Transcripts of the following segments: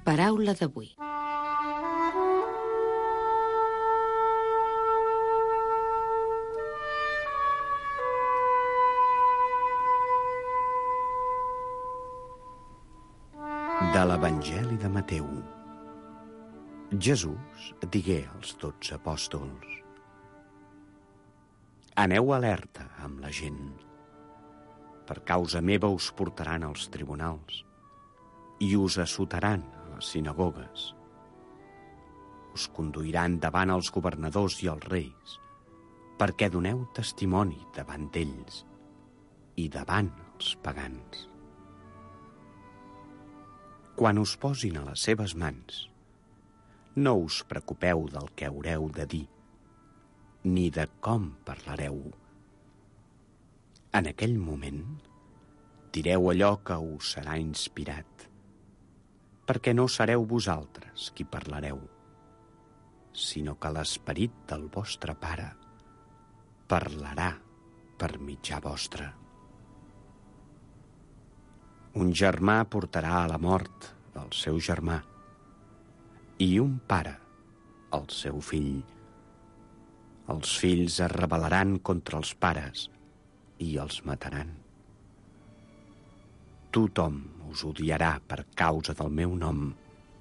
Paraula d'avui. De l'Evangeli de Mateu. Jesús digué als 12 apòstols: Aneu alerta amb la gent. Per causa meva us portaran als tribunals i us assotaran a les sinagogues. Us conduiran davant els governadors i els reis, perquè doneu testimoni davant d'ells i davant els pagans. Quan us posin a les seves mans, no us preocupeu del que haureu de dir, ni de com parlareu. En aquell moment, direu allò que us serà inspirat, perquè no sereu vosaltres qui parlareu, sinó que l'Esperit del vostre Pare parlarà per mitjà vostre. Un germà portarà a la mort el seu germà i un pare el seu fill. Els fills es rebel·laran contra els pares i els mataran. Tothom us odiarà per causa del meu nom,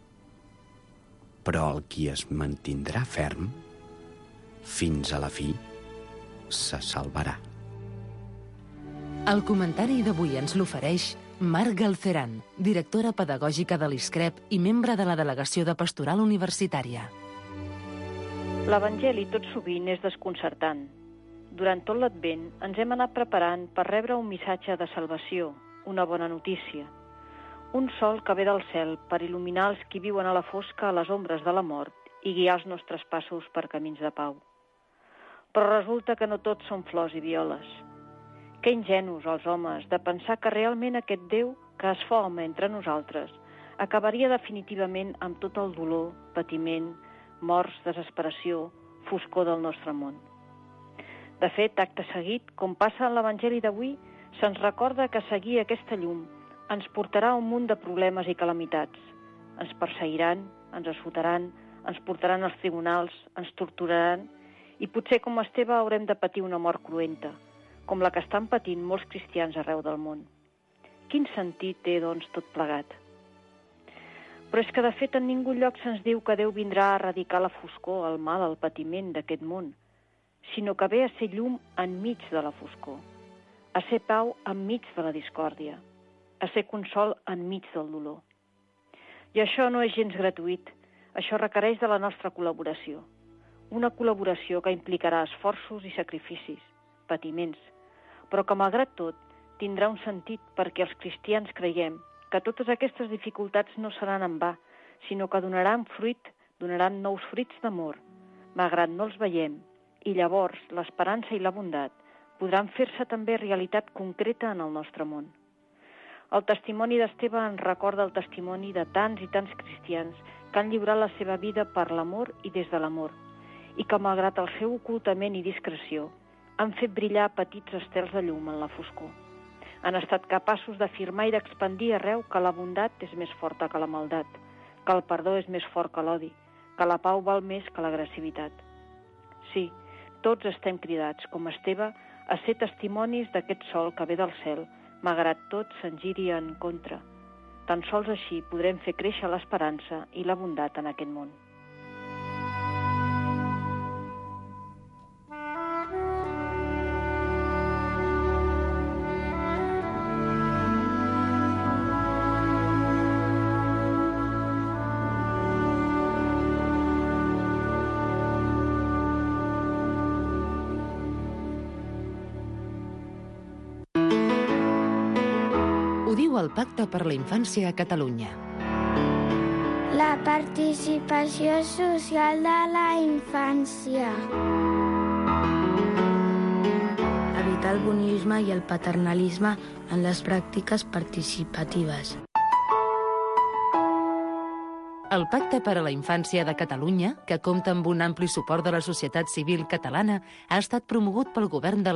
però el qui es mantindrà ferm fins a la fi se salvarà. El comentari d'avui ens l'ofereix Mar Galceran, directora pedagògica de l'ISCREP i membre de la Delegació de Pastoral Universitària. L'Evangeli tot sovint és desconcertant. Durant tot l'Advent ens hem anat preparant per rebre un missatge de salvació, una bona notícia. Un sol que ve del cel per il·luminar els qui viuen a la fosca a les ombres de la mort i guiar els nostres passos per camins de pau. Però resulta que no tots són flors i violes. Que ingenus els homes de pensar que realment aquest Déu que es fa home entre nosaltres acabaria definitivament amb tot el dolor, patiment, morts, desesperació, foscor del nostre món. De fet, acte seguit, com passa en l'Evangeli d'avui, se'ns recorda que seguir aquesta llum ens portarà a un munt de problemes i calamitats. Ens perseguiran, ens assotaran, ens portaran als tribunals, ens torturaran i potser com Esteve haurem de patir una mort cruenta, com la que estan patint molts cristians arreu del món. Quin sentit té, doncs, tot plegat? Però és que, de fet, en ningú lloc se'ns diu que Déu vindrà a erradicar la foscor, el mal, el patiment d'aquest món, sinó que ve a ser llum enmig de la foscor, a ser pau enmig de la discòrdia, a ser consol enmig del dolor. I això no és gens gratuït, això requereix de la nostra col·laboració, una col·laboració que implicarà esforços i sacrificis, patiments, però que, malgrat tot, tindrà un sentit perquè els cristians creiem que totes aquestes dificultats no seran en va, sinó que donaran nous fruits d'amor, malgrat no els veiem, i llavors l'esperança i la bondat podran fer-se també realitat concreta en el nostre món. El testimoni d'Esteve ens recorda el testimoni de tants i tants cristians que han lliurat la seva vida per l'amor i des de l'amor, i que, malgrat el seu ocultament i discreció, han fet brillar petits estels de llum en la foscor. Han estat capaços d'afirmar i d'expandir arreu que la bondat és més forta que la maldat, que el perdó és més fort que l'odi, que la pau val més que l'agressivitat. Sí, tots estem cridats, com Esteve, a ser testimonis d'aquest sol que ve del cel, malgrat tot se'n giri en contra. Tan sols així podrem fer créixer l'esperança i la bondat en aquest món. Ho diu el Pacte per la Infància a Catalunya. La participació social de la infància. Evitar el bonisme i el paternalisme en les pràctiques participatives. El Pacte per a la Infància de Catalunya, que compta amb un ampli suport de la societat civil catalana, ha estat promogut pel Govern de